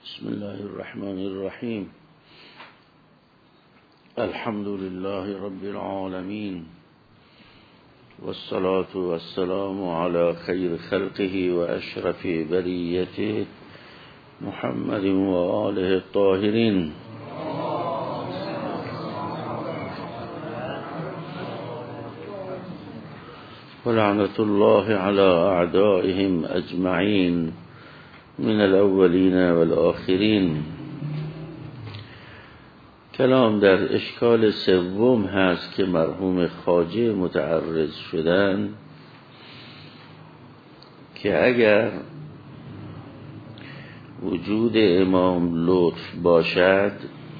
بسم الله الرحمن الرحیم. الحمد لله رب العالمين والصلاة والسلام على خير خلقه وأشرف بريته محمد وآله الطاهرين. ولعنة الله على أعدائهم أجمعين من الأولين والآخرين. کلام در اشکال سوم هست که مرحوم خواجه متعرض شدن که اگر وجود امام لطف باشد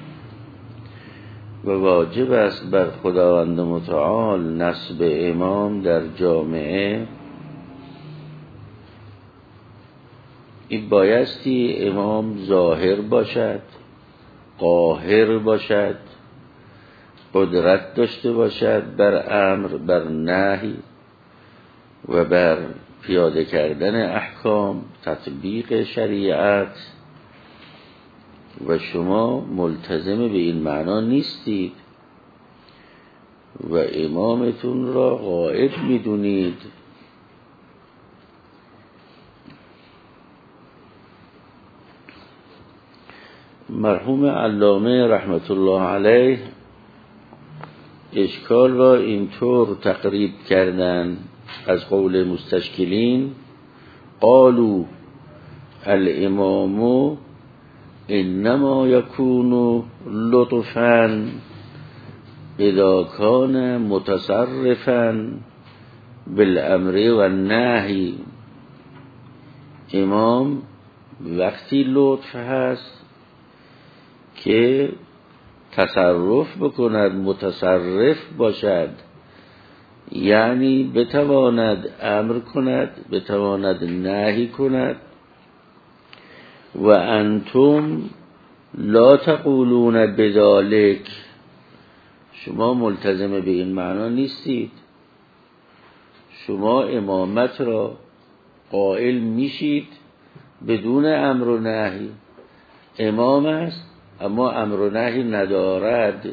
و واجب است بر خداوند متعال نصب امام در جامعه، این بایستی امام ظاهر باشد، قاهر باشد، قدرت داشته باشد بر امر، بر نهی و بر پیاده کردن احکام، تطبیق شریعت، و شما ملتزم به این معنا نیستید و امامتون را غائب میدونید. مرحوم علامه رحمت الله علیه اشکال را اینطور تقریب کردن از قول مستشکلین: قالوا الامام انما یکون لطفا اذا کان متصرفا بالامر و النهی. امام وقتی لطف هست که تصرف بکند، متصرف باشد، یعنی بتواند امر کند، بتواند نهی کند. و انتم لا تقولون بذلک، شما ملتزم به این معنا نیستید. شما امامت را قائل میشید بدون امر و نهی. امام است اما امر و نهی ندارد.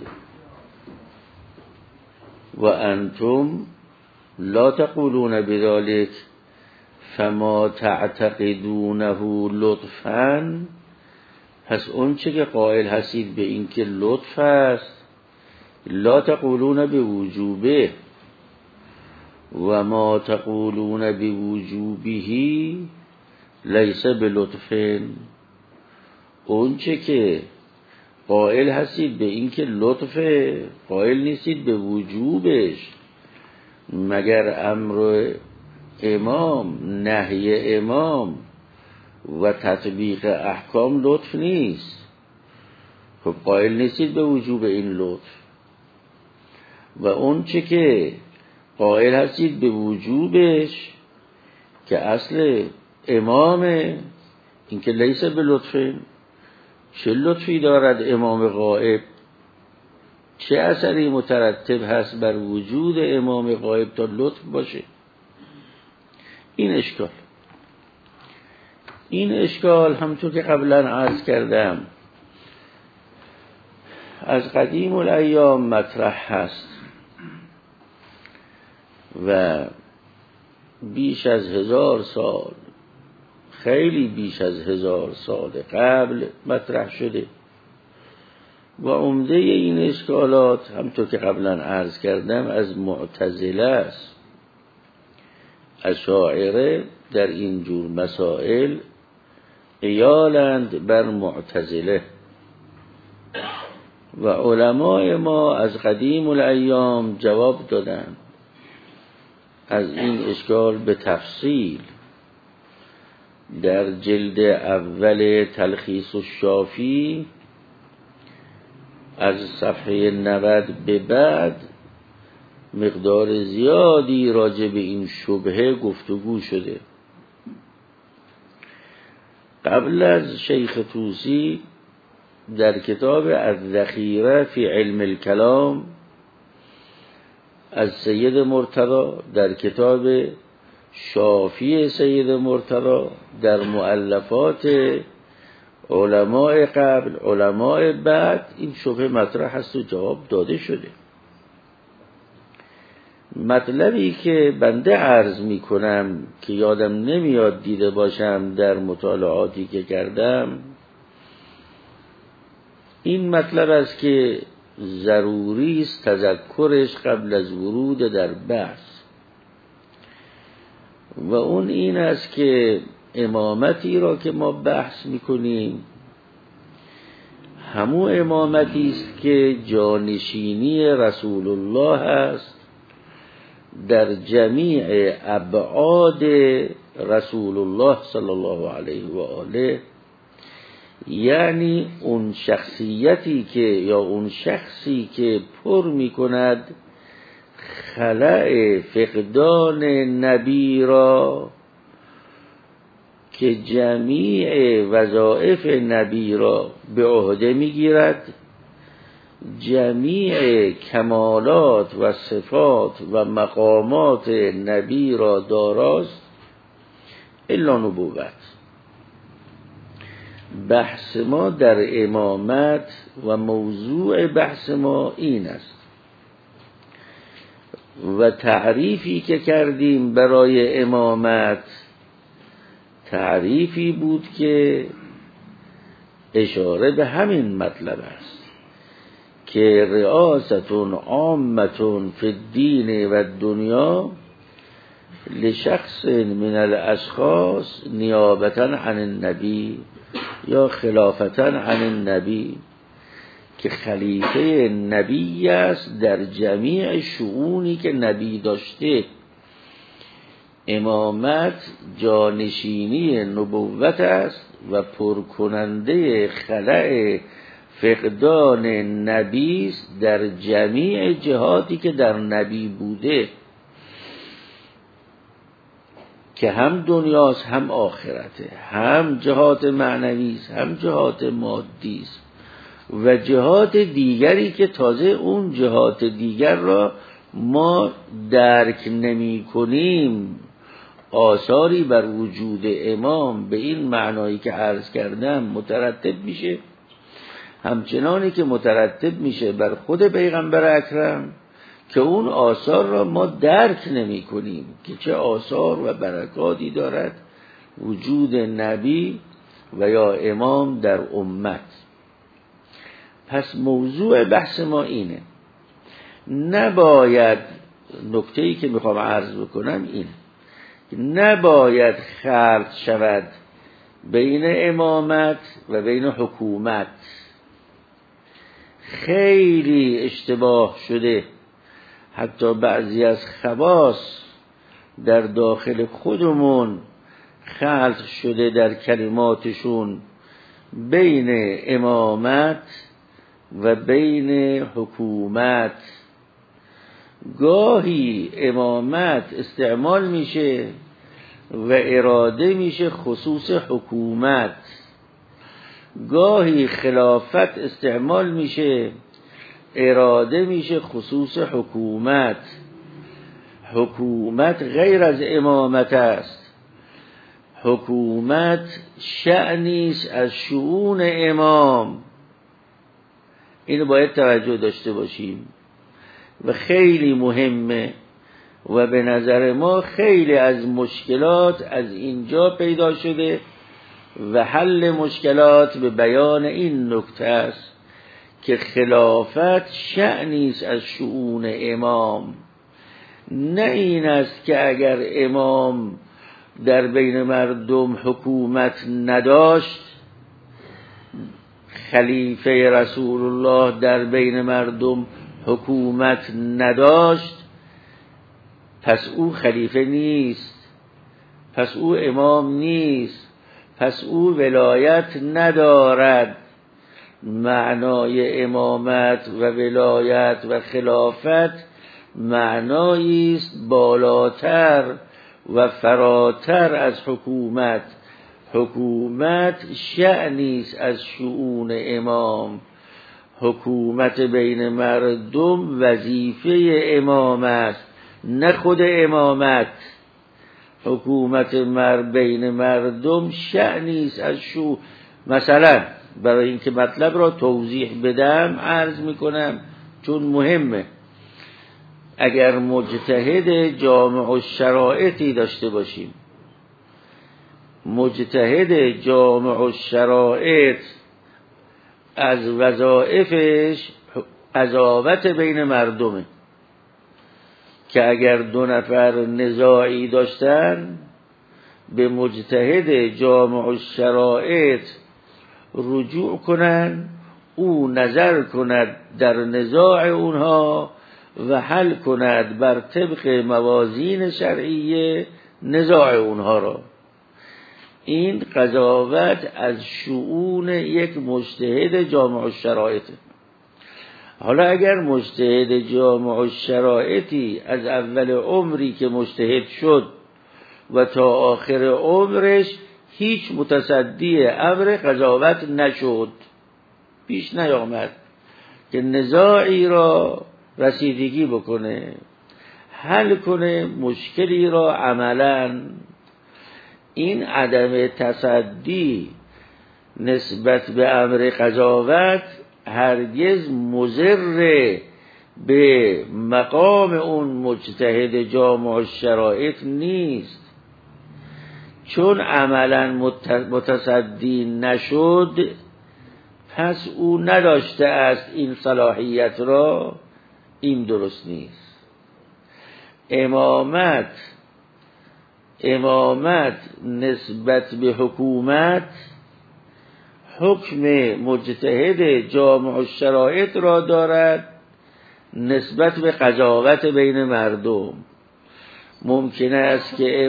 و انتم لا تقولون بذلک فما تعتقدونه لطفا، پس اون چه که قائل هستید به این که لطف است، لا تقولون بوجوبه و ما تقولون بوجوبه لیس بلطف. اون چه که قائل هستید به این که لطفه، قائل نیستید به وجوبش، مگر امر امام، نهی امام و تطبیق احکام لطف نیست. خب قائل نیستید به وجوب این لطف. و اون چه که قائل هستید به وجوبش که اصل امامه، این که لیس به لطفه. چه لطفی دارد امام غائب؟ چه اثری مترتب هست بر وجود امام غائب تا لطف باشه؟ این اشکال همونطور که قبلا عرض کردم از قدیم الایام مطرح هست و بیش از 1000 سال، خیلی بیش از 1000 سال قبل مطرح شده و عمده این اشکالات همونطور که قبلا عرض کردم از معتزله است. اشاعره در این جور مسائل ایالند بر معتزله و علمای ما از قدیم الایام جواب دادند از این اشکال به تفصیل. در جلد اول تلخیص الشافی از صفحه 90 به بعد مقدار زیادی راجع به این شبهه گفتگو شده. قبل از شیخ طوسی در کتاب الذخیره فی علم الکلام از سید مرتضی، در کتاب شافی سید مرتضی، در مؤلفات علماء قبل، علماء بعد این شبهه مطرح هست و جواب داده شده. مطلبی که بنده عرض می کنم که یادم نمیاد دیده باشم در مطالعاتی که کردم، این مطلب است که ضروری است تذکرش قبل از ورود در بحث، و اون این است که امامتی را که ما بحث میکنیم همون امامتی است که جانشینی رسول الله است در جمیع ابعاد رسول الله صلی الله علیه و آله، یعنی اون شخصیتی که یا اون شخصی که پر میکند خلأ فقدان نبی را، که جمیع وظایف نبی را به عهده میگیرد، جمیع کمالات و صفات و مقامات نبی را داراست الا نبوت. بحث ما در امامت و موضوع بحث ما این است، و تعریفی که کردیم برای امامت تعریفی بود که اشاره به همین مطلب است که رئاستون عامتون فی الدین و الدنیا لشخص من الاشخاص نیابتا عن النبی یا خلافتا عن النبی، که خلیفه نبی است در جمیع شؤونی که نبی داشته. امامت جانشینی نبوت است و پرکننده خلأ فقدان نبی است در جمیع جهاتی که در نبی بوده، که هم دنیاست هم آخرته، هم جهات معنوی است هم جهات مادی است و جهات دیگری که تازه اون جهات دیگر را ما درک نمی کنیم. آثاری بر وجود امام به این معنایی که عرض کردم مترتب میشه، همچنانی که مترتب میشه بر خود پیغمبر اکرم که اون آثار را ما درک نمی کنیم که چه آثار و برکاتی دارد وجود نبی و یا امام در امت. پس موضوع بحث ما اینه، نباید، نکته‌ای که میخوام عرض بکنم اینه، نباید خلط شود بین امامت و بین حکومت. خیلی اشتباه شده، حتی بعضی از خواص در داخل خودمون خلط شده در کلماتشون بین امامت و بین حکومت. گاهی امامت استعمال میشه و اراده میشه خصوص حکومت، گاهی خلافت استعمال میشه اراده میشه خصوص حکومت. حکومت غیر از امامت است، حکومت شأنیست از شؤون امام. اینو باید توجه داشته باشیم و خیلی مهمه و به نظر ما خیلی از مشکلات از اینجا پیدا شده و حل مشکلات به بیان این نکته است که خلافت شأنیست از شؤون امام. نه این است که اگر امام در بین مردم حکومت نداشت، خلیفه رسول الله در بین مردم حکومت نداشت، پس او خلیفه نیست، پس او امام نیست، پس او ولایت ندارد. معنای امامت و ولایت و خلافت معنایی است بالاتر و فراتر از حکومت. حکومت شأنی است از شؤون امام. حکومت بین مردم وظیفه امام است، نه خود امامت. حکومت بین مردم شأنی است از مثلا برای اینکه مطلب را توضیح بدم عرض میکنم چون مهمه. اگر مجتهد جامع الشرائطی داشته باشیم، مجتهد جامع الشرائط از وظایفش قضاوت بین مردمه، که اگر دو نفر نزاعی داشتن به مجتهد جامع الشرائط رجوع کنن، او نظر کند در نزاع اونها و حل کند بر طبق موازین شرعیه نزاع اونها را. این قضاوت از شؤون یک مجتهد جامع الشرائط. حالا اگر مجتهد جامع الشرائطی از اول عمری که مجتهد شد و تا آخر عمرش هیچ متصدی امر قضاوت نشد، پیش نیامد که نزاعی را رسیدگی بکنه، حل کنه مشکلی را عملاً، این عدم تصدی نسبت به امر قضاوت هرگز مضر به مقام اون مجتهد جامع الشرائط نیست، چون عملا متصدی نشد پس او نداشته است این صلاحیت را. این درست نیست. امامت نسبت به حکومت حکم مجتهد جامع الشرائط را دارد نسبت به قضاوت بین مردم. ممکن است که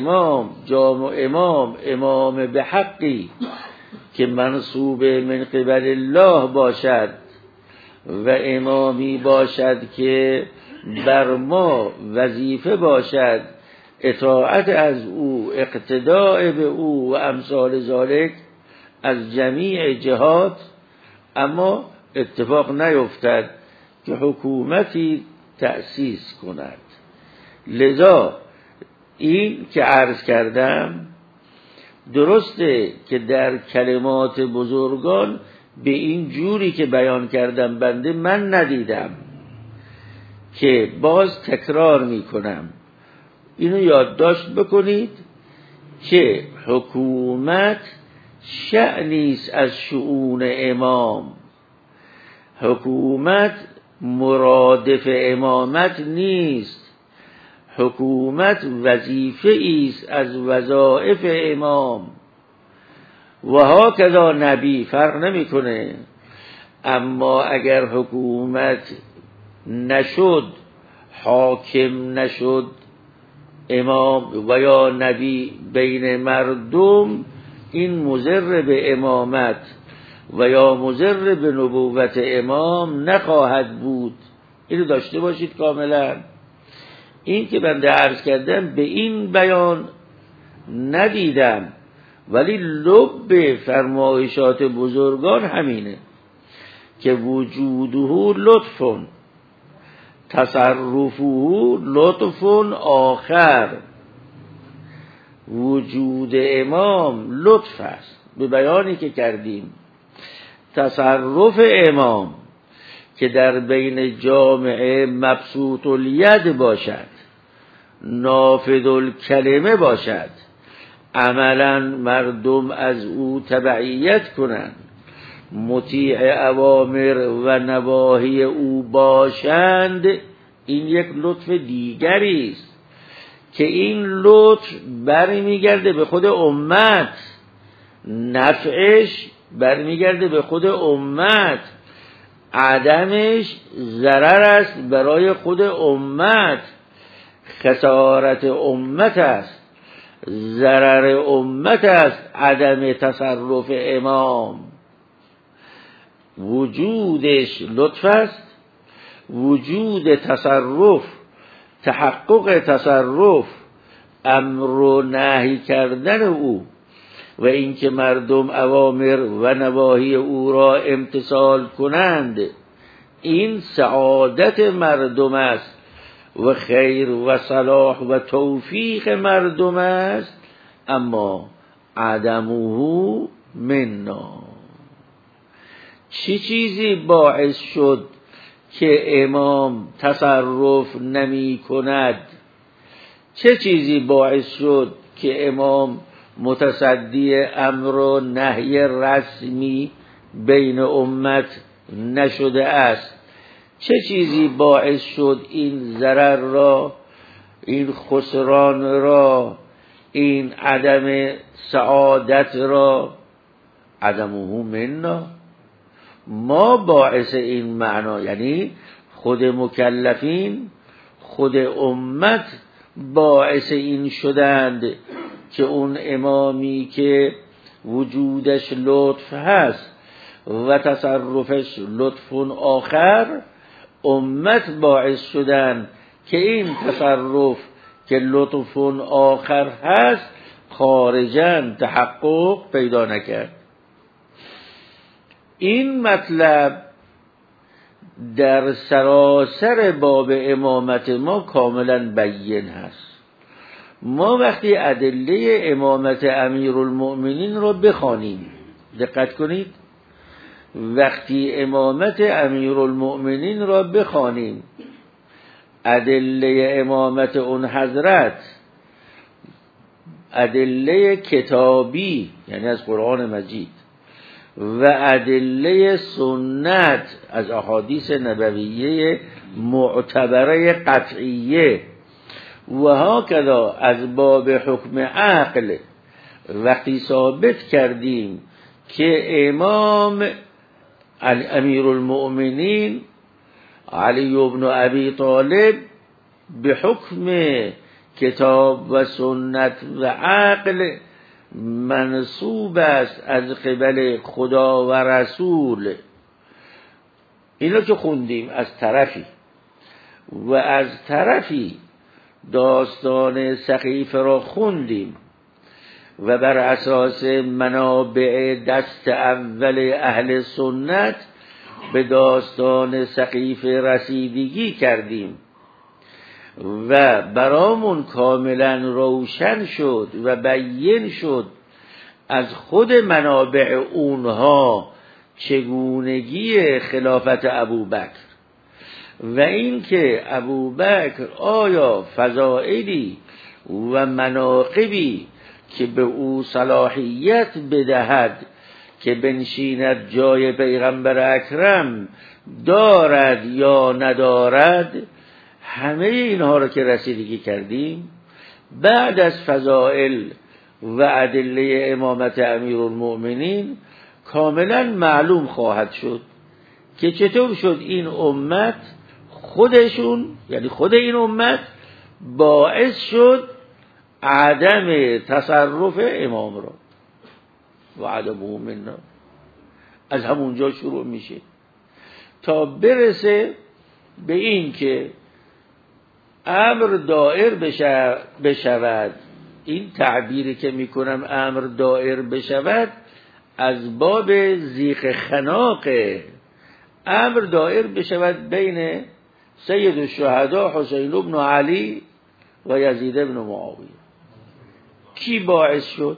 امام به حقی که منصوب من قبل الله باشد و امامی باشد که بر ما وظیفه باشد اطاعت از او، اقتداء به او و امثال ذالک از جمیع جهات، اما اتفاق نیفتد که حکومتی تأسیس کند. لذا این که عرض کردم درسته که در کلمات بزرگان به این جوری که بیان کردم بنده من ندیدم، که باز تکرار می کنم. اینو یادداشت بکنید که حکومت شأنیست از شؤون امام. حکومت مرادف امامت نیست. حکومت وظیفه ایست از وظایف امام و هاکذا نبی، فرق نمیکنه. اما اگر حکومت نشد، حاکم نشد امام و یا نبی بین مردم، این مضر به امامت و یا مضر به نبوت امام نخواهد بود. اینو داشته باشید کاملا. این که بنده عرض کردم به این بیان ندیدم، ولی لب فرمایشات بزرگان همینه که وجوده لطف، تصرفه لطف آخر. وجود امام لطف است به بیانی که کردیم. تصرف امام که در بین جامعه مبسوط الید باشد، نافذ الکلمه باشد، عملا مردم از او تبعیت کنند، مطیع اوامر و نواهی او باشند، این یک لطف دیگری است که این لطف برمیگرده به خود امت، نفعش برمیگرده به خود امت، عدمش ضرر است برای خود امت، خسارت امت است، ضرر امت است عدم تصرف امام. وجودش لطف است، وجود تصرف، تحقق تصرف، امر و نهی کردن او و اینکه مردم اوامر و نواهی او را امتثال کنند، این سعادت مردم است و خیر و صلاح و توفیق مردم است. اما عدمه منا، چه چیزی باعث شد که امام تصرف نمی کند؟ چه چیزی باعث شد که امام متصدی امر و نهی رسمی بین امت نشده است؟ چه چیزی باعث شد این ضرر را، این خسران را، این عدم سعادت را؟ عدمه منا، ما باعث این معنا، یعنی خود مکلفین، خود امت باعث این شدند که اون امامی که وجودش لطف هست و تصرفش لطف آخر، امت باعث شدند که این تصرف که لطف آخر هست خارجاً تحقق پیدا نکرد. این مطلب در سراسر باب امامت ما کاملا بیان هست. ما وقتی ادله امامت امیرالمؤمنین رو بخوانیم، دقت کنید، وقتی امامت امیرالمؤمنین را بخوانیم، ادله امامت اون حضرت، ادله کتابی یعنی از قرآن مجید و ادله سنت از احادیث نبویه معتبره قطعیه و هاکذا از باب حکم عقل، وقتی ثابت کردیم که امام امیرالمؤمنین علی بن ابی طالب به حکم کتاب و سنت و عقل منصوب است از قبل خدا و رسول، اینو که خوندیم از طرفی، و از طرفی داستان سقیفه را خوندیم و بر اساس منابع دست اول اهل سنت به داستان سقیفه رسیدگی کردیم و برامون کاملا روشن شد و بیان شد از خود منابع اونها چگونگی خلافت ابوبکر و اینکه ابوبکر آیا فضائلی و مناقبی که به او صلاحیت بدهد که بنشیند جای پیغمبر اکرم دارد یا ندارد. همه اینها رو که رسیدگی کردیم، بعد از فضائل و ادله امامت امیرالمؤمنین کاملا معلوم خواهد شد که چطور شد این امت خودشون، یعنی خود این امت باعث شد عدم تصرف امام را و عدمه منا. از همونجا شروع میشه تا برسه به این که امر دائر بشود. این تعبیری که میکنم امر دائر بشود از باب زیق خناقه، امر دائر بشود بین سید الشهدا حسین بن علی و یزید بن معاویه. کی باعث شد؟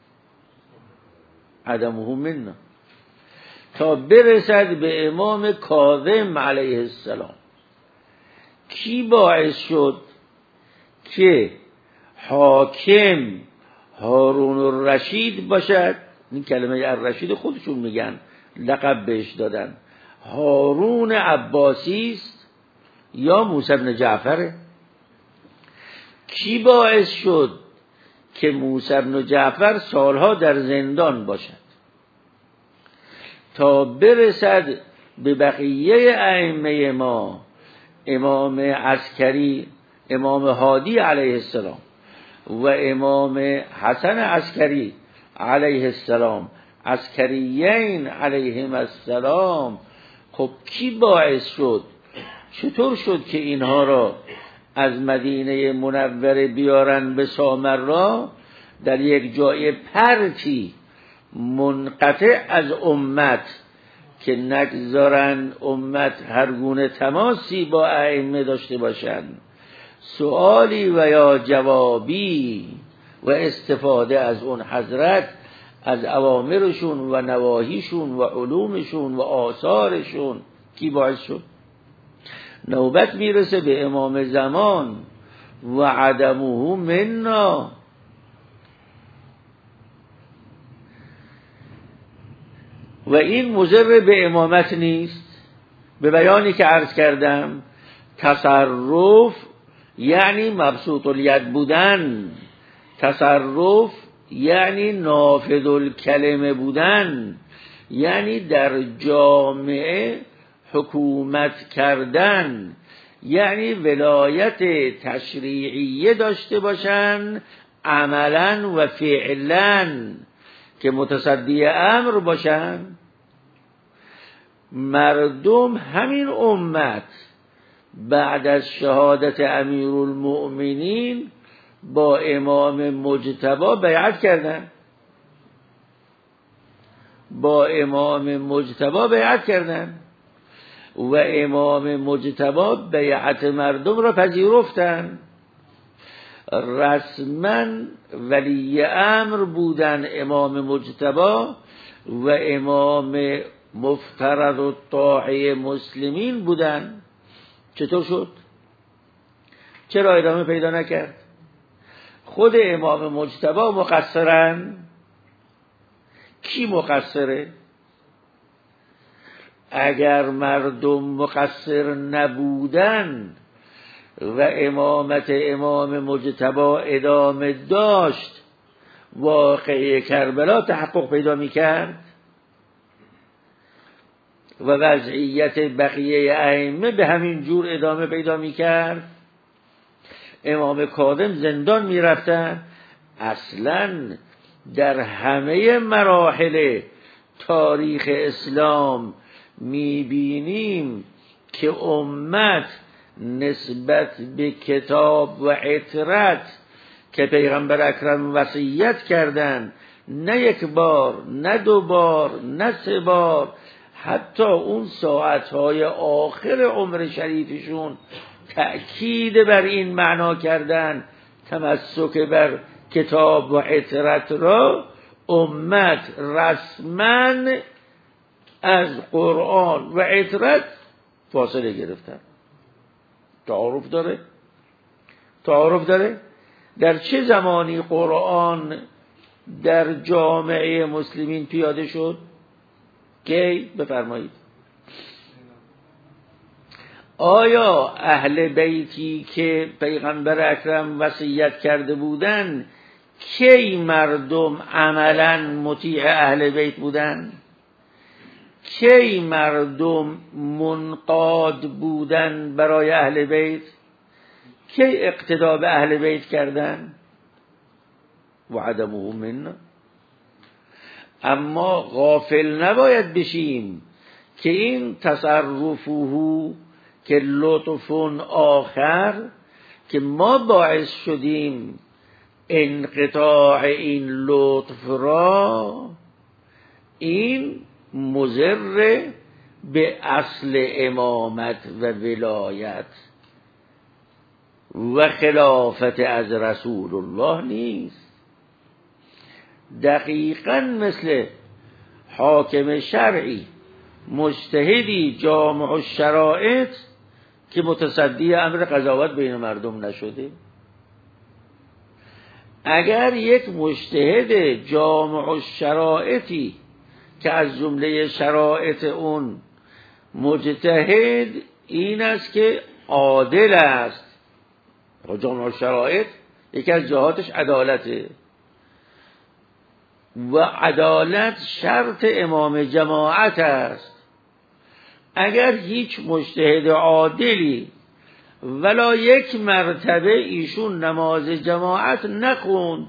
عدمه منا. تا برسد به امام کاظم علیه السلام، کی باعث شد که حاکم هارون الرشید باشد؟ این کلمه الرشید خودشون میگن، لقب بهش دادن. هارون عباسی است یا موسی بن جعفره؟ کی باعث شد که موسی بن جعفر سالها در زندان باشد تا برسد به بقیه ائمه ما، امام عسکری، امام هادی علیه السلام و امام حسن عسکری علیه السلام، عسکریین علیهم السلام. خب کی باعث شد؟ چطور شد که اینها را از مدینه منوره بیارن به سامرا، در یک جای پرتی منقطع از امت که نگذارن امت هر گونه تماسی با ائمه داشته باشند، سوالی و یا جوابی و استفاده از اون حضرت از اوامرشون و نواهیشون و علومشون و آثارشون کی باعث شد؟ نوبت میرسه به امام زمان و عدمه منا. و این مضر به امامت نیست. به بیانی که عرض کردم تصرف یعنی مبسوط الید بودن، تصرف یعنی نافذ الکلمه بودن، یعنی در جامعه حکومت کردن، یعنی ولایت تشریعیه داشته باشن عملا و فعلا، که متصدی امر باشن. مردم همین امت بعد از شهادت امیرالمؤمنین با امام مجتبی بیعت کردن، با امام مجتبی بیعت کردن و امام مجتبی بیعت مردم را پذیرفتن. رسما ولی امر بودن امام مجتبی و امام مفترض الطاعه مسلمین بودن. چطور شد؟ چرا ادامه پیدا نکرد؟ خود امام مجتبی مقصرن؟ کی مقصره؟ اگر مردم مقصر نبودن و امامت امام مجتبی ادامه داشت، واقعه کربلا تحقق پیدا میکرد و وضعیت بقیه ائمه به همین جور ادامه پیدا میکرد. امام کاظم زندان میرفتن. اصلا در همه مراحل تاریخ اسلام میبینیم که امت نسبت به کتاب و عترت که پیغمبر اکرم وصیت کردن، نه یک بار، نه دو بار، نه سه بار، حتی اون ساعتهای آخر عمر شریفشون تأکید بر این معنا کردن، تمسک بر کتاب و عترت را امت رسما از قرآن و عترت فاصله گرفتن. تعارف داره در چه زمانی قرآن در جامعه مسلمین پیاده شد؟ کی؟ بفرمایید. آیا اهل بیتی که پیغمبر اکرم وصیت کرده بودن کی مردم عملا مطیع اهل بیت بودن؟ کی مردم منقاد بودن برای اهل بیت؟ کی اقتدا به اهل بیت کردن؟ و عدمه منا. اما غافل نباید بشیم که این تصرفه که لطف آخر که ما باعث شدیم انقطاع این لطف را، این مضر به اصل امامت و ولایت و خلافت از رسول الله نیست. دقیقاً مثل حاکم شرعی مجتهدی جامع الشرائط که متصدی امر قضاوت بین مردم نشده. اگر یک مجتهد جامع الشرائطی که از جمله شرائط اون مجتهد این است که عادل است، جامع الشرائط یکی از جهاتش عدالته و عدالت شرط امام جماعت است. اگر هیچ مجتهد عادلی ولا یک مرتبه ایشون نماز جماعت نخوند،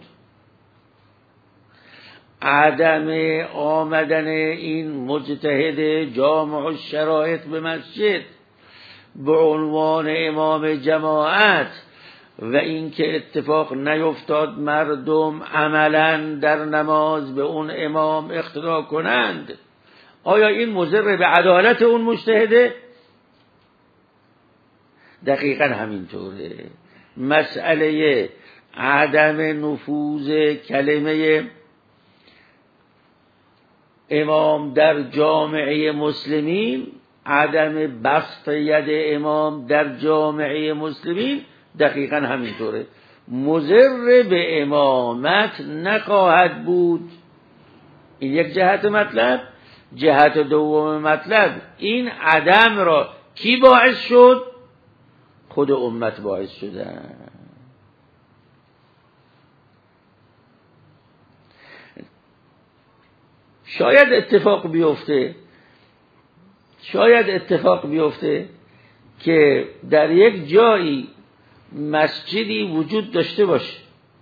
عدم آمدن این مجتهد جامع الشرائط به مسجد به عنوان امام جماعت و اینکه اتفاق نیفتاد مردم عملا در نماز به اون امام اقتدا کنند، آیا این مضر به عدالت اون مجتهده؟ دقیقا همینطوره. مسئله عدم نفوذ کلمه امام در جامعه مسلمین، عدم بسط ید امام در جامعه مسلمین دقیقا همینطوره، مضر به امامت نخواهد بود. این یک جهت مطلب. جهت دوم مطلب، این عدم را کی باعث شد؟ خود امت باعث شدن. شاید اتفاق بیفته که در یک جایی مسجدی وجود داشته باشه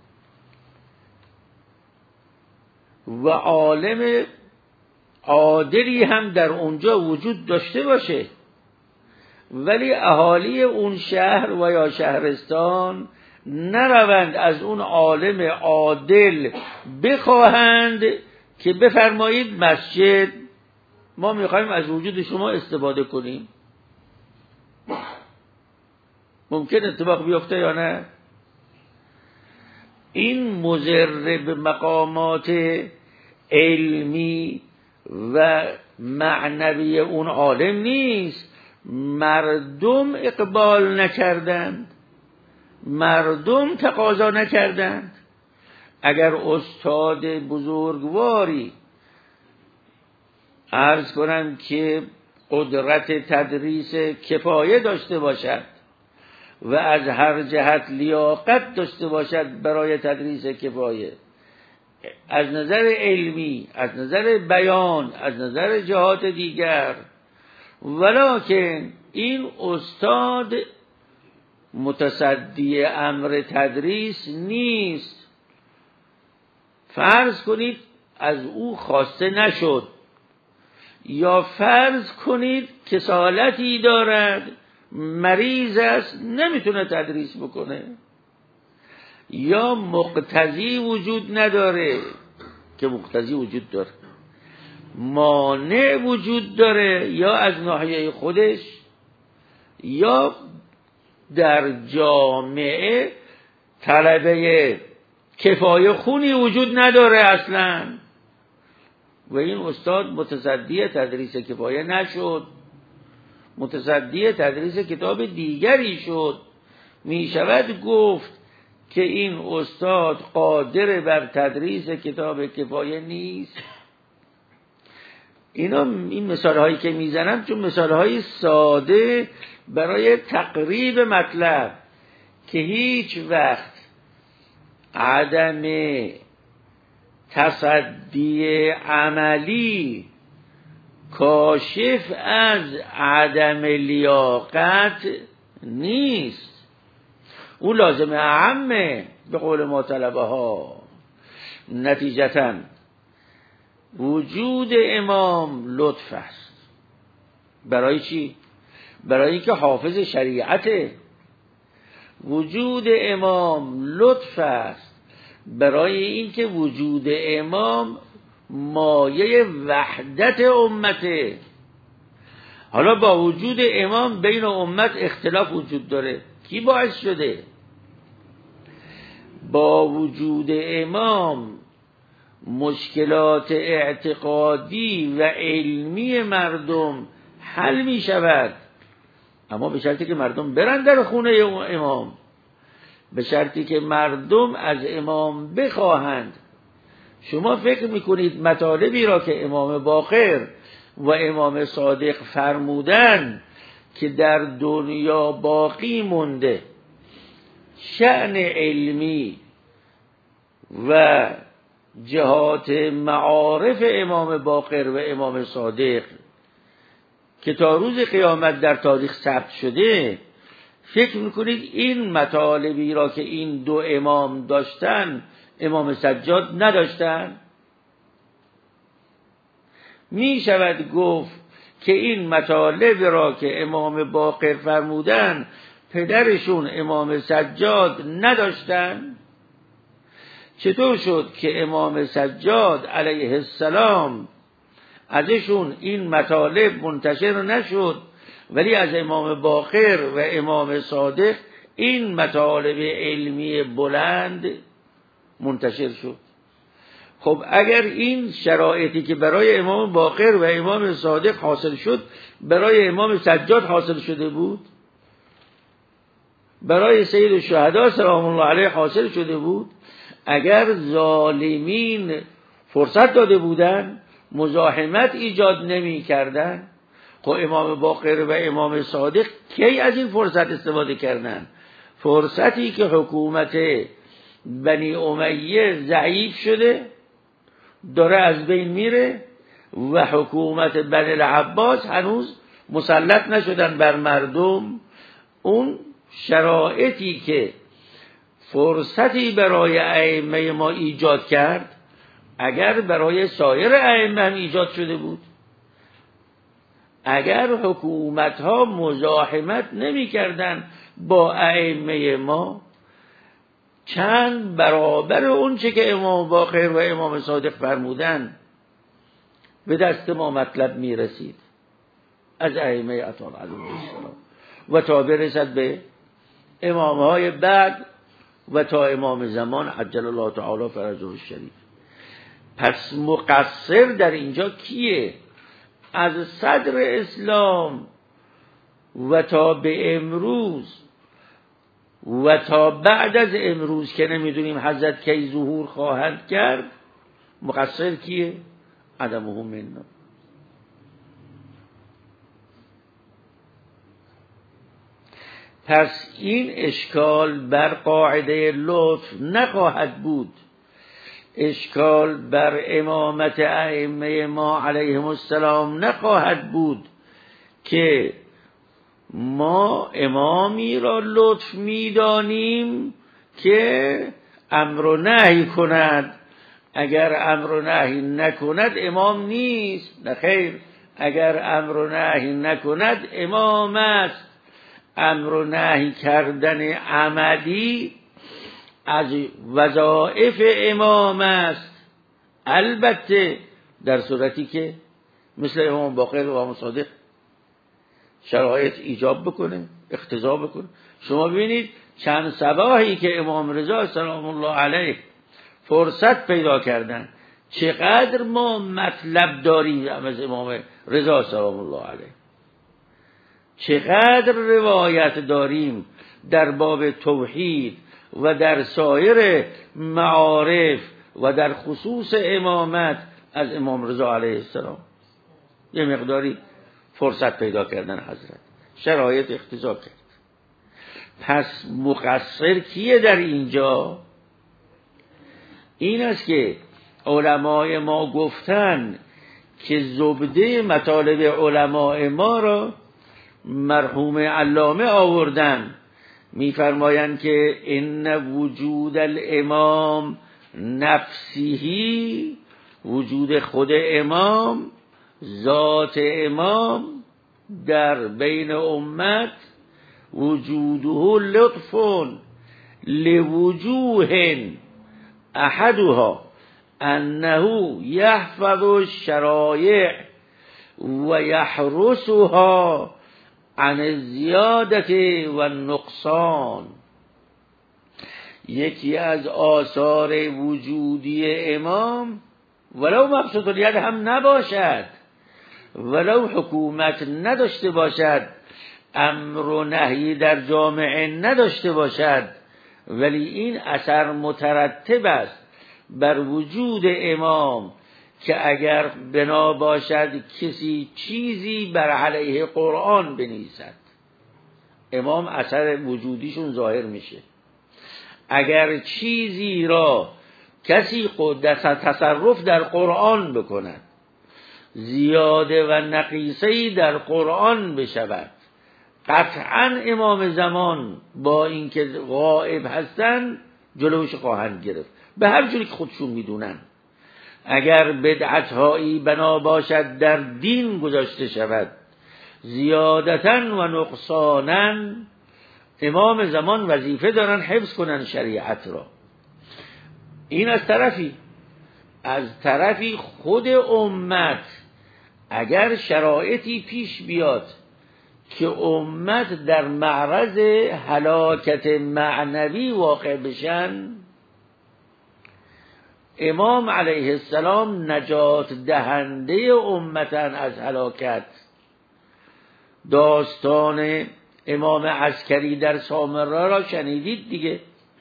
و عالم عادلی هم در اونجا وجود داشته باشه، ولی اهالی اون شهر و یا شهرستان نروند از اون عالم عادل بخواهند که بفرمایید مسجد ما میخوایم از وجود شما استفاده کنیم. ممکن اتفاق بیفته یا نه؟ این مضر به مقامات علمی و معنوی اون عالم نیست. مردم اقبال نکردند، مردم تقاضا نکردند. اگر استاد بزرگواری عرض کنم که قدرت تدریس کفایه داشته باشد و از هر جهت لیاقت داشته باشد برای تدریس کفایه، از نظر علمی، از نظر بیان، از نظر جهات دیگر، ولکن این استاد متصدی امر تدریس نیست. فرض کنید از او خواسته نشد، یا فرض کنید کسالتی دارد، مریض است، نمیتونه تدریس بکنه، یا مقتضی وجود نداره، که مقتضی وجود داره، مانع وجود داره، یا از ناحیه خودش یا در جامعه طلبه کفایه خونی وجود نداره اصلا، و این استاد متصدی تدریس کفایه نشد، متصدی تدریس کتاب دیگری شد. می شود گفت که این استاد قادر بر تدریس کتاب کفایه نیست. این مثال هایی که میزنم چون مثال های ساده برای تقریب مطلب که هیچ وقت عدم تصدی عملی کاشف از عدم لیاقت نیست، او لازم اعمه به قول ما طلبه ها. نتیجتاً وجود امام لطف است. برای چی؟ برای اینکه حافظ شریعته. وجود امام لطف است برای اینکه وجود امام مایه وحدت امته. حالا با وجود امام بین امت اختلاف وجود داره، کی باعث شده؟ با وجود امام مشکلات اعتقادی و علمی مردم حل می شود، اما به شرطی که مردم برن در خونه امام، به شرطی که مردم از امام بخواهند. شما فکر میکنید مطالبی را که امام باقر و امام صادق فرمودن که در دنیا باقی مونده، شأن علمی و جهات معارف امام باقر و امام صادق که تا روز قیامت در تاریخ ثبت شده، فکر میکنید این مطالبی را که این دو امام داشتن امام سجاد نداشتن؟ می شود گفت که این مطالب را که امام باقر فرمودن پدرشون امام سجاد نداشتن؟ چطور شد که امام سجاد علیه السلام ازشون این مطالب منتشر نشد، ولی از امام باقر و امام صادق این مطالب علمی بلند منتشر شد؟ خب اگر این شرایطی که برای امام باقر و امام صادق حاصل شد برای امام سجاد حاصل شده بود، برای سید الشهدا سلام الله علیه حاصل شده بود، اگر ظالمین فرصت داده بودن مزاحمت ایجاد نمی کردن، خب امام باقر و امام صادق کی از این فرصت استفاده کردن؟ فرصتی که حکومت بنی امیه ضعیف شده داره از بین میره و حکومت بنی العباس هنوز مسلط نشدن بر مردم. اون شرایطی که فرصتی برای ائمه ما ایجاد کرد اگر برای سایر ائمه هم ایجاد شده بود، اگر حکومت ها مزاحمت نمی کردن با ائمه ما، چند برابر اون چه که امام باقر و امام صادق فرمودن به دست ما مطلب می رسید از ائمه اطهار علیهم السلام و تا برسد به امام های بعد و تا امام زمان عجل الله تعالی فرجه الشریف. پس مقصر در اینجا کیه؟ از صدر اسلام و تا به امروز و تا بعد از امروز که نمیدونیم حضرت کی ظهور خواهند کرد، مقصر کیه؟ عدمهم منا. پس این اشکال بر قاعده لطف نخواهد بود، اشکال بر امامت ائمه ما علیهم السلام نخواهد بود که ما امامی را لطف می‌دانیم که امر و نهی کند، اگر امر و نهی نکند امام نیست. نه خیر، اگر امر و نهی نکند امام است. امر و نهی کردن عمدی از وظایف امام است، البته در صورتی که مثل امام باقر و امام صادق شرایط ایجاب بکنه، اقتضا بکنه. شما ببینید چند صباحی که امام رضا سلام الله علیه فرصت پیدا کردن، چقدر ما مطلب داریم از امام رضا سلام الله علیه، چقدر روایت داریم در باب توحید و در سایر معارف و در خصوص امامت از امام رضا علیه السلام. یه مقداری فرصت پیدا کردن حضرت، شرایط اقتضا کرد. پس مقصر کیه در اینجا؟ این است که علمای ما گفتن که زبده مطالب علمای ما را مرحوم علامه آوردن، میفرمایند که ان وجود الامام نفسیهی، وجود خود امام، ذات امام در بین امت، وجوده لطف لوجوه احدها انه یحفظ الشرایع و یحرسها عن الزیادت و النقصان. یکی از آثار وجودی امام ولو مبسوط الید هم نباشد، ولو حکومت نداشته باشد، امر و نهی در جامعه نداشته باشد، ولی این اثر مترتب است بر وجود امام که اگر بنا باشد کسی چیزی بر علیه قرآن بنویسد، امام اثر وجودیشون ظاهر میشه. اگر چیزی را کسی تصرف در قرآن بکند، زیاده و نقیصه‌ای در قرآن بشود، قطعا امام زمان با اینکه غائب هستن جلوش خواهند گرفت به هر جوری که خودشون میدونن. اگر بدعت‌هایی بنا باشد در دین گذاشته شود زیادتاً و نقصاناً، امام زمان وظیفه دارن حفظ کنن شریعت را. این از طرفی. از طرفی خود امت اگر شرایطی پیش بیاد که امت در معرض هلاکت معنوی واقع بشن، امام علیه السلام نجات دهنده امتن از هلاکت. داستان امام عسکری در سامرا را شنیدید دیگه،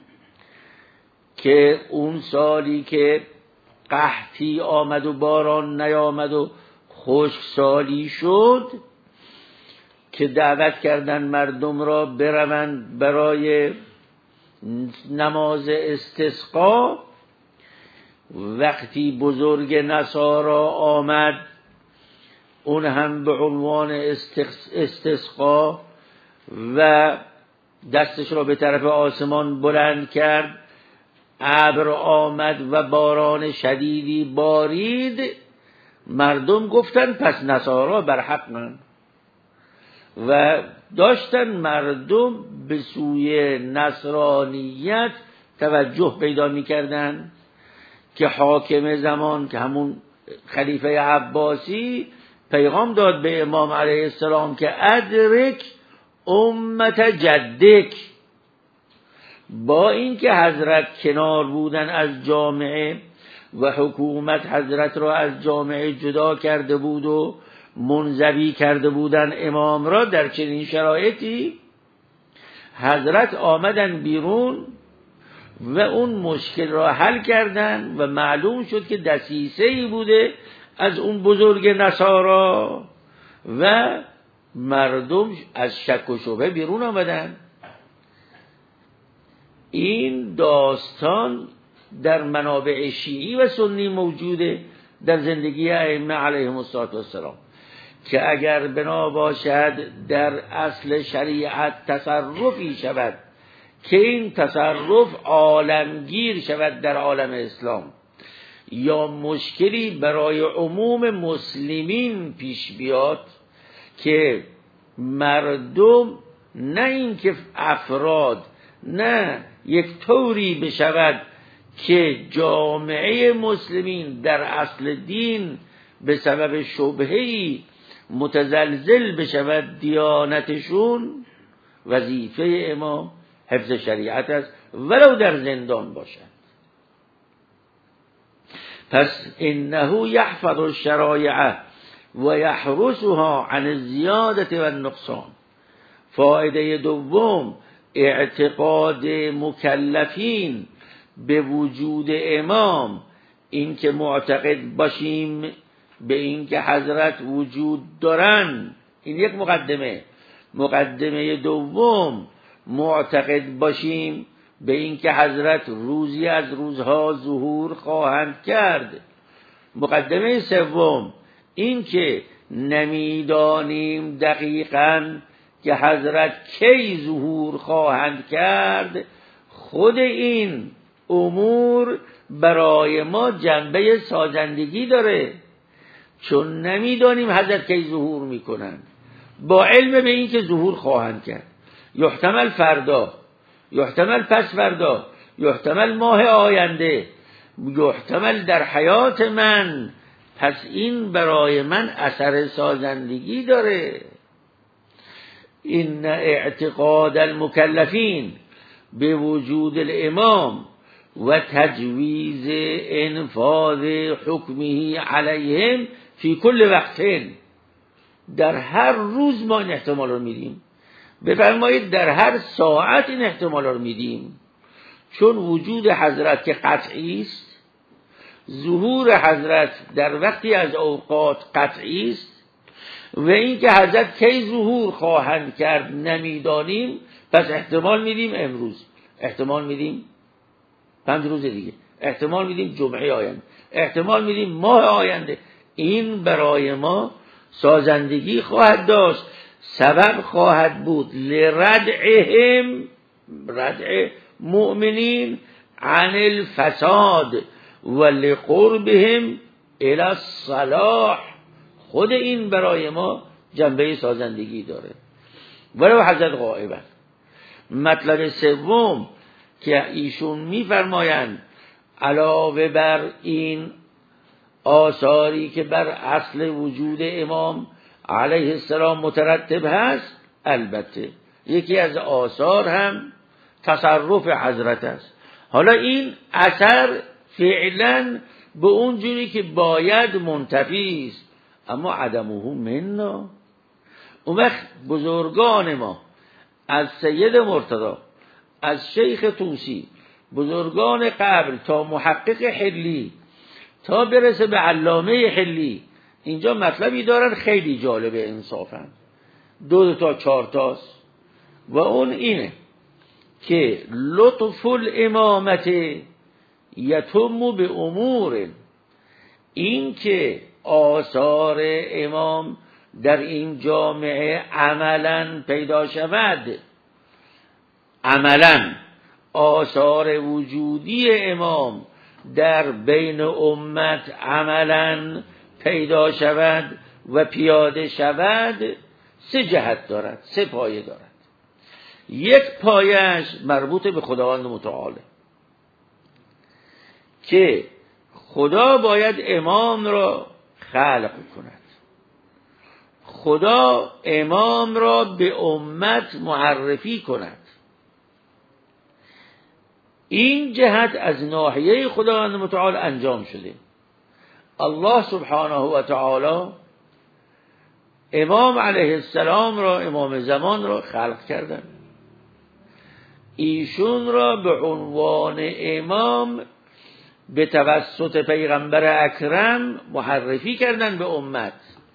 که اون سالی که قحطی آمد و باران نیامد و خشک سالی شد، که دعوت کردن مردم را بروند برای نماز استسقا. وقتی بزرگ نصارا آمد، اون هم به عنوان استسقا و دستش را به طرف آسمان بلند کرد، ابر آمد و باران شدیدی بارید. مردم گفتن پس نصارا بر حقن و داشتن مردم به سوی نصرانیت توجه پیدا می‌کردند، که حاکم زمان که همون خلیفه عباسی پیغام داد به امام علیه السلام که ادرک امت جدک. با اینکه حضرت کنار بودن از جامعه و حکومت حضرت را از جامعه جدا کرده بود و منزوی کرده بودن امام را، در چنین شرایطی حضرت آمدن بیرون و اون مشکل را حل کردن و معلوم شد که دسیسه‌ای بوده از اون بزرگ نصارا و مردم از شک و شبهه بیرون آمدن. این داستان در منابع شیعی و سنی موجوده در زندگی ائمه علیهم السلام، که اگر بنا باشد در اصل شریعت تصرفی شود که این تصرف عالمگیر شود در عالم اسلام، یا مشکلی برای عموم مسلمین پیش بیاد که مردم، نه اینکه افراد، نه یک طوری بشود که جامعه مسلمین در اصل دین به سبب شبهه‌ای متزلزل بشود دیانتشون، وظیفه امام حفظ شریعت است ولو در زندان باشد. پس انه یحفظ الشرایع و یحرسها عن الزیادة و النقصان. فایده دوم، اعتقاد مکلفین به وجود امام، این که معتقد باشیم به این که حضرت وجود دارن. این یک مقدمه. مقدمه دوم، معتقد باشیم به این که حضرت روزی از روزها ظهور خواهند کرد. مقدمه سوم، این که نمیدانیم دقیقاً که حضرت کی ظهور خواهند کرد. خود این امور برای ما جنبه سازندگی داره، چون نمیدانیم حضرت کی ظهور میکنند. با علم به این که ظهور خواهند کرد، یحتمل فردا، یحتمل پس فردا، یحتمل ماه آینده، یحتمل در حیات من، پس این برای من اثر سازندگی داره. این اعتقاد المکلفین به وجود الامام و تجویز انفاذ حکمه علیهم فی کل وقتین، در هر روز ما این احتمال رو میدیم. بفرمایید در هر ساعت این احتمال رو میدیم، چون وجود حضرت که قطعی است، ظهور حضرت در وقتی از اوقات قطعی است، و این که حضرت کی ظهور خواهند کرد نمیدانیم. پس احتمال میدیم امروز، احتمال میدیم 5 روز دیگه، احتمال میدیم جمعه آینده، احتمال میدیم ماه آینده. این برای ما سازندگی خواهد داشت، سبب خواهد بود لردعهم، ردع مؤمنین عن الفساد و لقربهم الى الصلاح. خود این برای ما جنبه سازندگی داره ولو حضرت غائبه. مطلب سوم که ایشون میفرمایند علاوه بر این آثاری که بر اصل وجود امام علیه السلام مترتب هست، البته یکی از آثار هم تصرف حضرت است. حالا این اثر فعلا به اون جوری که باید منتفی است، اما عدمه منا. اون وقت بزرگان ما از سید مرتضی، از شیخ طوسی، بزرگان قبل تا محقق حلی تا برسه به علامه حلی، اینجا مطلبی دارن خیلی جالبه انصافا، 2 تا 4 تاست و اون اینه که لطف الامامت یتم به امور، این که آثار امام در این جامعه عملا پیدا شود، عملا آثار وجودی امام در بین امت عملا پیدا شود و پیاده شود، 3 جهت دارد، 3 پایه دارد. یک پایش مربوط به خداوند متعاله که خدا باید امام را خلق کند، خدا امام را به امت معرفی کند. این جهت از ناحیه خداوند متعال انجام شده. الله سبحانه و تعالی امام علیه السلام را، امام زمان را خلق کردن، ایشون را به عنوان امام به توسط پیغمبر اکرم معرفی کردن به امت.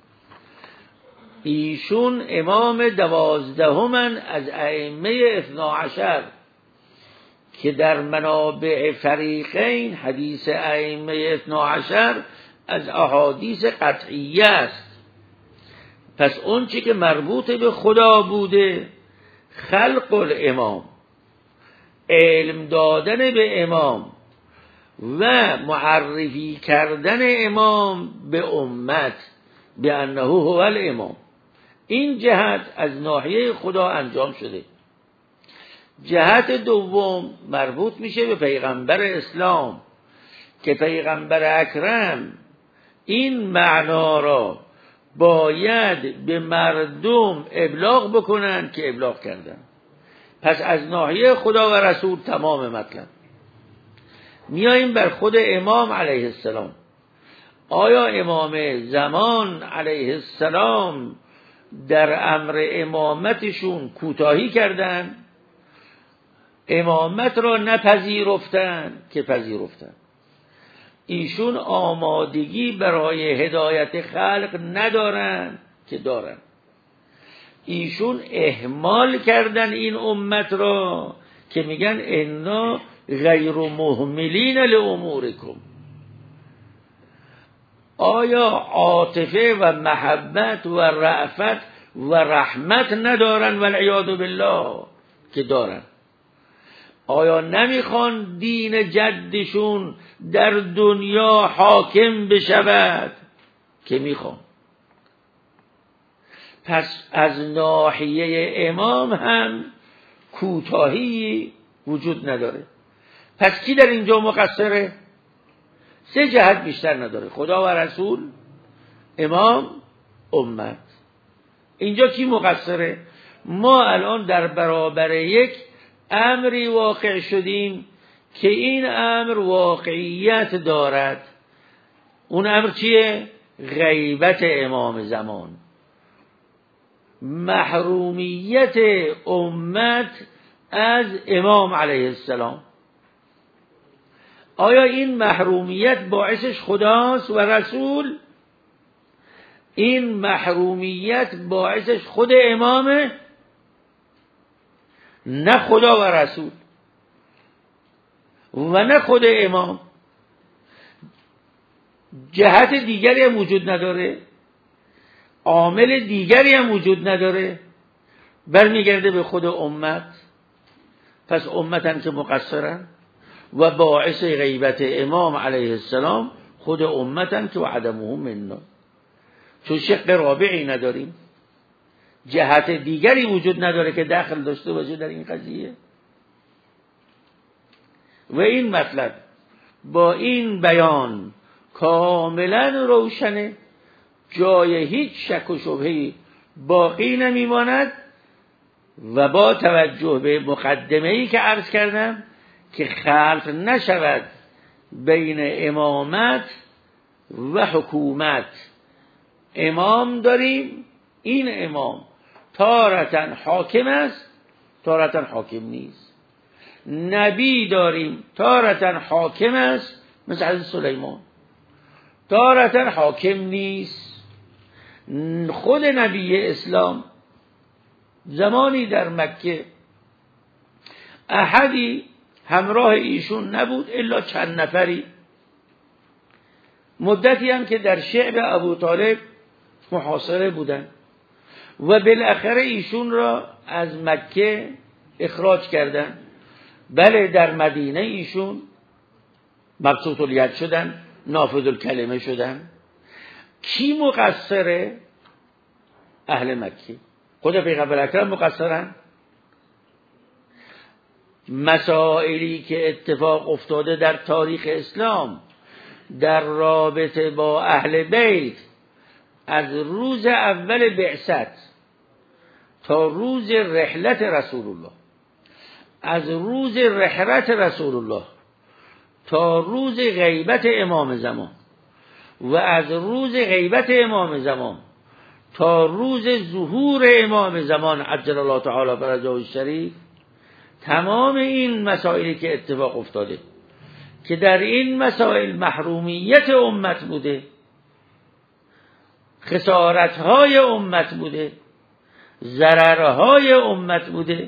ایشون امام 12 از ائمه 12 که در منابع فریقین حدیث ائمه 12 از احادیث قطعیه است. پس اون چی که مربوط به خدا بوده، خلق الامام، علم دادن به امام و معرفی کردن امام به امت به انه هو الامام، این جهت از ناحیه خدا انجام شده. جهت دوم مربوط میشه به پیغمبر اسلام که پیغمبر اکرم این معنا را باید به مردم ابلاغ بکنن که ابلاغ کردن. پس از ناحیه خدا و رسول تمام مطلب. میاییم بر خود امام علیه السلام. آیا امام زمان علیه السلام در امر امامتشون کوتاهی کردن؟ امامت را نپذیرفتن که پذیرفتن. ایشون آمادگی برای هدایت خلق ندارن که دارن. ایشون اهمال کردن این امت را که میگن انا غیر مهملین لامورکم. آیا عاطفه و محبت و رأفت و رحمت ندارن؟ والعیاذ بالله که دارن. آیا نمیخوان دین جدشون در دنیا حاکم بشود؟ که میخوان. پس از ناحیه امام هم کوتاهی وجود نداره. پس کی در اینجا مقصره؟ 3 جهت بیشتر نداره، خدا و رسول، امام، امت. اینجا کی مقصره؟ ما الان در برابر یک امری واقع شدیم که این امر واقعیت دارد. اون امر چیه؟ غیبت امام زمان، محرومیت امت از امام علیه السلام. آیا این محرومیت باعثش خداست و رسول؟ این محرومیت باعثش خود امامه؟ نه خدا و رسول و نه خود امام. جهت دیگری هم وجود نداره، عامل دیگری هم وجود نداره، برمیگرده به خود امت. پس امتن که مقصرن و باعث غیبت امام علیه السلام خود امتن که و عدمه منا، چون شق رابعی نداریم، جهت دیگری وجود نداره که دخل داشته باشه در این قضیه. و این مطلب با این بیان کاملا روشنه، جای هیچ شک و شبهه‌ای باقی نمیماند. و با توجه به مقدمه‌ای که عرض کردم که خلق نشود بین امامت و حکومت. امام داریم، این امام تارتن حاکم است، تارتن حاکم نیست. نبی داریم، تارتن حاکم است، مثل حضرت سلیمان، تارتن حاکم نیست. خود نبی اسلام زمانی در مکه احدی همراه ایشون نبود الا چند نفری. مدتی هم که در شعب ابو طالب محاصره بودن و بالاخره ایشون را از مکه اخراج کردن. بله در مدینه ایشون مبسوط الید شدن، نافذ الکلمه شدن. کی مقصره؟ اهل مکه. خود پیغمبر اکرم مقصرن؟ مسائلی که اتفاق افتاده در تاریخ اسلام در رابطه با اهل بیت از روز اول بعثت تا روز رحلت رسول الله، از روز رحلت رسول الله تا روز غیبت امام زمان و از روز غیبت امام زمان تا روز ظهور امام زمان عجل الله تعالی فرجه الشریف، تمام این مسائلی که اتفاق افتاده که در این مسائل محرومیت امت بوده، خسارتهای امت بوده، ضررهای امت بوده،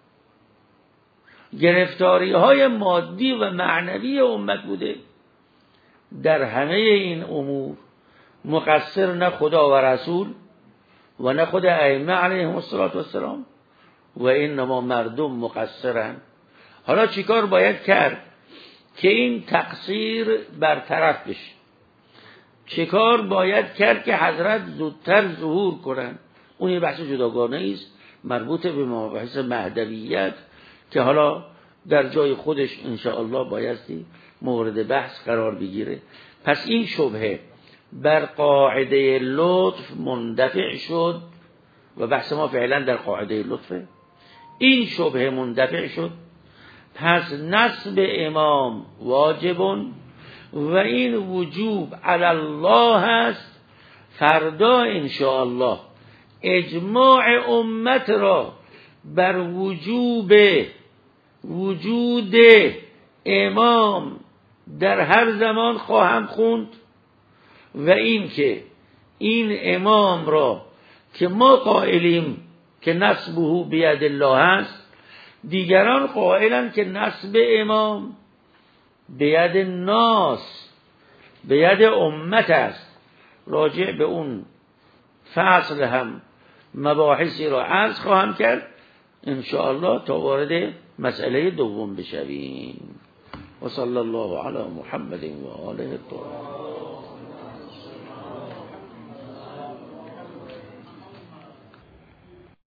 گرفتاریهای مادی و معنوی امت بوده، در همه این امور مقصر نه خدا و رسول و نه خود ائمه علیهم السلام و اینما مردم مقصرن. حالا چیکار باید کرد که این تقصیر برطرف بشه؟ چیکار باید کرد که حضرت زودتر ظهور کنن؟ اون یه بحث جداگانه است مربوط به مباحث مهدویت که حالا در جای خودش انشاءالله بایستی مورد بحث قرار بگیره. پس این شبهه بر قاعده لطف مندفع شد و بحث ما فعلا در قاعده لطفه. این شبهه مندفع شد، پس نصب امام واجب و این وجوب علی الله هست. فردا انشاءالله اجماع امت را بر وجود امام در هر زمان خواهم خوند و این که این امام را که ما قائلیم که نصبه بید الله است، دیگران قائلن که نصب امام بید ناس، بید امت است. راجع به اون فصل هم مباحثی را عرض خواهم کرد انشاءالله تا وارد مسئله دوم بشویم. و صلی الله علی محمد و آله الطاهرین.